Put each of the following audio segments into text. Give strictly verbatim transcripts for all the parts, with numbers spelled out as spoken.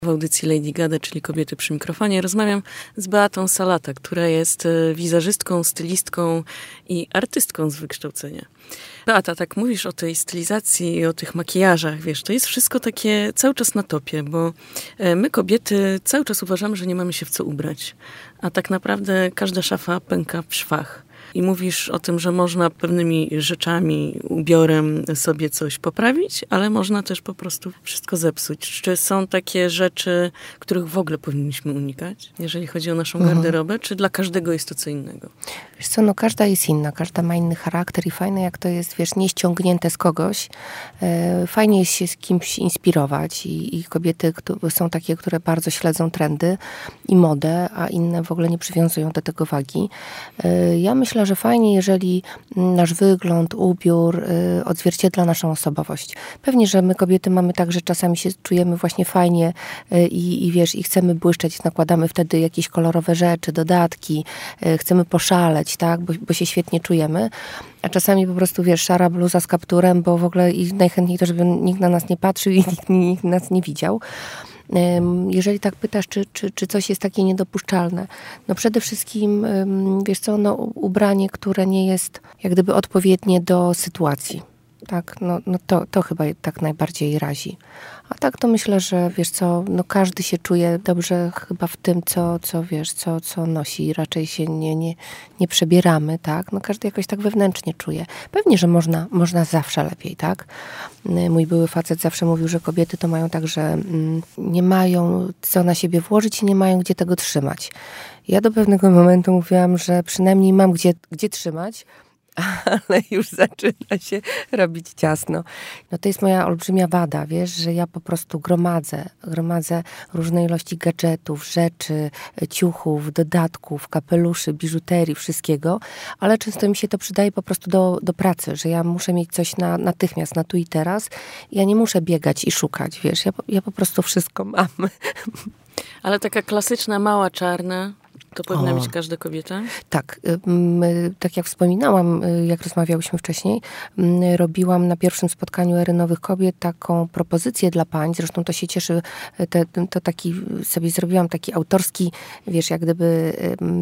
W audycji Lady Gada, czyli Kobiety przy mikrofonie, rozmawiam z Beatą Salata, która jest wizerzystką, stylistką i artystką z wykształcenia. Beata, tak mówisz o tej stylizacji i o tych makijażach, wiesz, to jest wszystko takie cały czas na topie, bo my kobiety cały czas uważamy, że nie mamy się w co ubrać, a tak naprawdę każda szafa pęka w szwach. I mówisz o tym, że można pewnymi rzeczami, ubiorem sobie coś poprawić, ale można też po prostu wszystko zepsuć. Czy są takie rzeczy, których w ogóle powinniśmy unikać, jeżeli chodzi o naszą garderobę, mhm. czy dla każdego jest to co innego? Wiesz co, no każda jest inna, każda ma inny charakter i fajne jak to jest, wiesz, nie ściągnięte z kogoś. E, fajnie jest się z kimś inspirować i, i kobiety które są takie, które bardzo śledzą trendy i modę, a inne w ogóle nie przywiązują do tego wagi. E, ja myślę, że fajnie, jeżeli nasz wygląd, ubiór y, odzwierciedla naszą osobowość. Pewnie, że my kobiety mamy tak, że czasami się czujemy właśnie fajnie y, i wiesz, i chcemy błyszczeć, nakładamy wtedy jakieś kolorowe rzeczy, dodatki, y, chcemy poszaleć, tak, bo, bo się świetnie czujemy, a czasami po prostu, wiesz, szara bluza z kapturem, bo w ogóle i najchętniej to, żeby nikt na nas nie patrzył i nikt, nikt nas nie widział. Jeżeli tak pytasz, czy, czy, czy coś jest takie niedopuszczalne, no przede wszystkim, wiesz co, no ubranie, które nie jest jak gdyby odpowiednie do sytuacji. Tak, no, no to, to chyba tak najbardziej razi. A tak to myślę, że wiesz co, no każdy się czuje dobrze chyba w tym, co, co wiesz, co, co nosi. Raczej się nie, nie, nie przebieramy, tak? No każdy jakoś tak wewnętrznie czuje. Pewnie, że można, można zawsze lepiej, tak? Mój były facet zawsze mówił, że kobiety to mają tak, że mm, nie mają co na siebie włożyć i nie mają gdzie tego trzymać. Ja do pewnego momentu mówiłam, że przynajmniej mam gdzie, gdzie trzymać, ale już zaczyna się robić ciasno. No to jest moja olbrzymia wada, wiesz, że ja po prostu gromadzę, gromadzę różne ilości gadżetów, rzeczy, ciuchów, dodatków, kapeluszy, biżuterii, wszystkiego, ale często mi się to przydaje po prostu do, do pracy, że ja muszę mieć coś na, natychmiast, na tu i teraz. Ja nie muszę biegać i szukać, wiesz, ja, ja po prostu wszystko mam. Ale taka klasyczna, mała, czarna... To powinna o. być każda kobieta? Tak. Tak jak wspominałam, jak rozmawiałyśmy wcześniej, robiłam na pierwszym spotkaniu Ery Nowych Kobiet taką propozycję dla pań. Zresztą to się cieszy, te, to taki sobie zrobiłam taki autorski, wiesz, jak gdyby...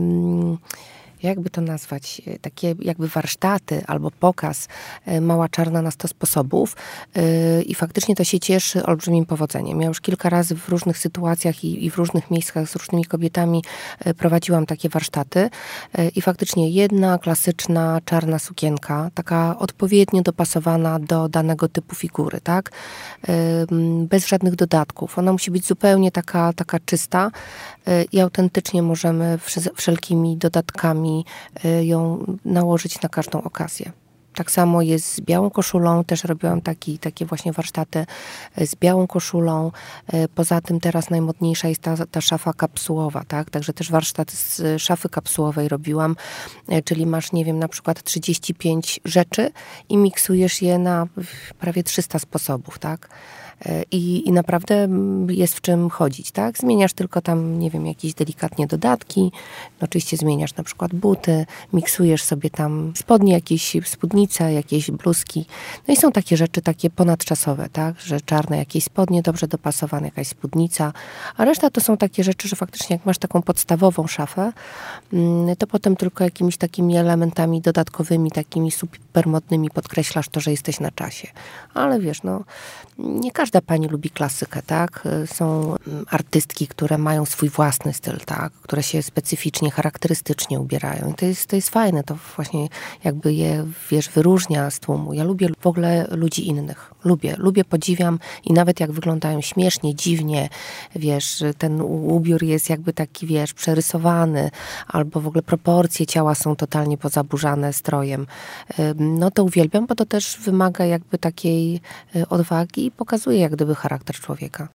jakby to nazwać, takie jakby warsztaty albo pokaz Mała Czarna na sto sposobów i faktycznie to się cieszy olbrzymim powodzeniem. Ja już kilka razy w różnych sytuacjach i, i w różnych miejscach z różnymi kobietami prowadziłam takie warsztaty i faktycznie jedna klasyczna czarna sukienka, taka odpowiednio dopasowana do danego typu figury, tak? Bez żadnych dodatków. Ona musi być zupełnie taka, taka czysta i autentycznie możemy wszelkimi dodatkami ją nałożyć na każdą okazję. Tak samo jest z białą koszulą, też robiłam taki, takie właśnie warsztaty z białą koszulą. Poza tym teraz najmodniejsza jest ta, ta szafa kapsułowa, tak? Także też warsztat z szafy kapsułowej robiłam, czyli masz, nie wiem, na przykład trzydzieści pięć rzeczy i miksujesz je na prawie trzysta sposobów, tak? I, I naprawdę jest w czym chodzić, tak? Zmieniasz tylko tam, nie wiem, jakieś delikatnie dodatki. Oczywiście zmieniasz na przykład buty, miksujesz sobie tam spodnie, jakieś spódnice, jakieś bluzki. No i są takie rzeczy takie ponadczasowe, tak? Że czarne jakieś spodnie, dobrze dopasowane jakaś spódnica. A reszta to są takie rzeczy, że faktycznie jak masz taką podstawową szafę, to potem tylko jakimiś takimi elementami dodatkowymi, takimi supermodnymi podkreślasz to, że jesteś na czasie. Ale wiesz, no, nie każdy Każda pani lubi klasykę, tak? Są artystki, które mają swój własny styl, tak? Które się specyficznie, charakterystycznie ubierają. I to jest, to jest fajne, to właśnie jakby je, wiesz, wyróżnia z tłumu. Ja lubię w ogóle ludzi innych. Lubię, lubię, podziwiam i nawet jak wyglądają śmiesznie, dziwnie, wiesz, ten ubiór jest jakby taki, wiesz, przerysowany, albo w ogóle proporcje ciała są totalnie pozaburzane strojem. No to uwielbiam, bo to też wymaga jakby takiej odwagi i pokazuje jak gdyby charakter człowieka.